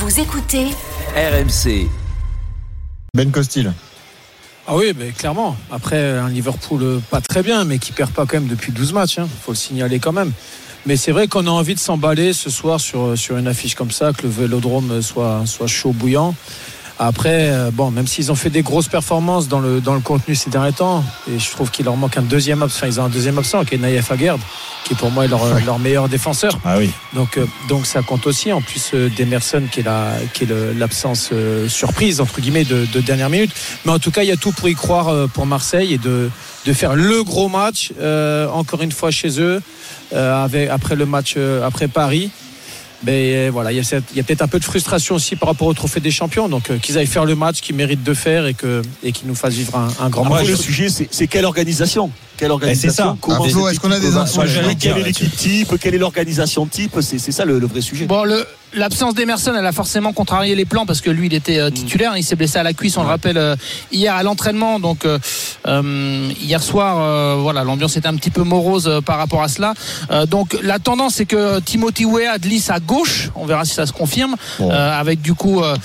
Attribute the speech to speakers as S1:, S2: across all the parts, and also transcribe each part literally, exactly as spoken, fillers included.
S1: Vous écoutez
S2: R M C.
S3: Ben Costil.
S4: Ah oui, mais clairement. Après, un Liverpool pas très bien, mais qui perd pas quand même depuis douze matchs. Hein. Faut le signaler quand même. Mais c'est vrai qu'on a envie de s'emballer ce soir sur, sur une affiche comme ça, que le Vélodrome soit, soit chaud bouillant. Après, bon, même s'ils ont fait des grosses performances dans le, dans le contenu ces derniers temps, et je trouve qu'il leur manque un deuxième absent, enfin, ils ont un deuxième absent qui est Naïef Aguerd, qui pour moi est leur, leur meilleur défenseur.
S3: Ah oui.
S4: Donc, donc ça compte aussi. En plus, Demerson qui est, la, qui est le, l'absence euh, surprise, entre guillemets, de, de dernière minute. Mais en tout cas, il y a tout pour y croire pour Marseille et de, de faire le gros match, euh, encore une fois chez eux, euh, avec, après le match, euh, après Paris. Mais voilà, il y, a il y a peut-être un peu de frustration aussi par rapport au Trophée des Champions. Donc euh, qu'ils aillent faire le match qu'ils méritent de faire et, que, et qu'ils nous fassent vivre un, un grand
S5: Après,
S4: match.
S5: Le sujet, c'est, c'est quelle organisation Quelle organisation
S3: c'est ça.
S5: Comment
S3: Flo, est-ce qu'on a des infos?
S5: Quelle est l'équipe type Quelle est l'organisation type C'est, c'est ça le, le vrai sujet.
S6: Bon, le, l'absence d'Emerson, elle a forcément contrarié les plans parce que lui, il était euh, titulaire. Il s'est blessé à la cuisse, on le rappelle, euh, hier à l'entraînement. Donc, euh, euh, hier soir, euh, voilà, l'ambiance était un petit peu morose euh, par rapport à cela. Euh, donc, la tendance, c'est que Timothy Weah glisse à gauche. On verra si ça se confirme. Bon. Euh, avec du coup, euh,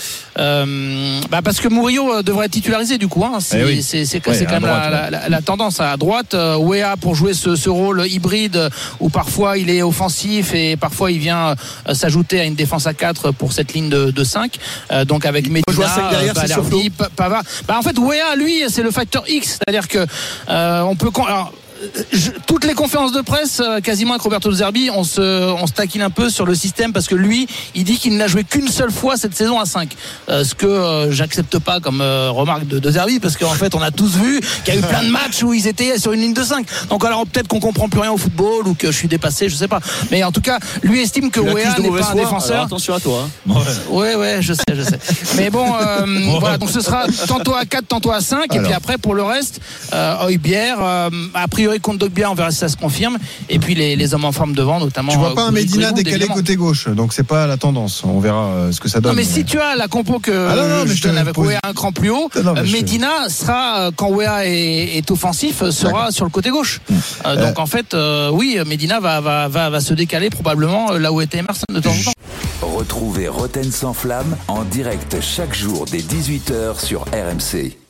S6: euh, bah parce que Murillo devrait être titularisé du coup. Hein. C'est, eh oui. c'est, c'est, c'est, ouais, c'est quand même droite, la, ouais. la, la, la tendance à droite. Euh, Weah pour jouer ce, ce rôle hybride où parfois il est offensif et parfois il vient euh, s'ajouter à une défense à quatre pour cette ligne de, de cinq. Euh, donc avec Medina, Balerdi, Pavard. Bah en fait, Weah, lui, c'est le facteur X, c'est-à-dire que euh, on peut. Alors, Je, toutes les conférences de presse, quasiment avec Roberto De Zerbi, on se, on se taquine un peu sur le système parce que lui, il dit qu'il n'a joué qu'une seule fois cette saison à cinq. Euh, ce que euh, j'accepte pas comme euh, remarque de De Zerbi parce qu'en fait, on a tous vu qu'il y a eu plein de matchs où ils étaient sur une ligne de cinq. Donc alors peut-être qu'on comprend plus rien au football ou que je suis dépassé, je sais pas. Mais en tout cas, lui estime que Weah n'est pas un défenseur.
S5: Alors attention à toi. Hein.
S6: Ouais, ouais, je sais, je sais. Mais bon, euh, voilà, donc ce sera tantôt à quatre, tantôt à cinq. Alors. Et puis après, pour le reste, euh, Højbjerg, euh, a priori contre Dogbia, on verra si ça se confirme. Et puis les, les hommes en forme devant, notamment.
S3: Tu vois pas un Medina décalé évidemment. Côté gauche, donc c'est pas la tendance. On verra euh, ce que ça donne.
S6: Non, mais, mais si tu as la compo que ah non, non, mais je donne avec pose... Weah un cran plus haut, non, non, Medina je... sera, quand Weah est, est offensif, sera D'accord. sur le côté gauche. Euh, donc euh... en fait, euh, oui, Medina va, va, va, va se décaler probablement là où était Emerson de temps en temps.
S2: Retrouvez Roten sans flamme en direct chaque jour dès dix-huit heures sur R M C.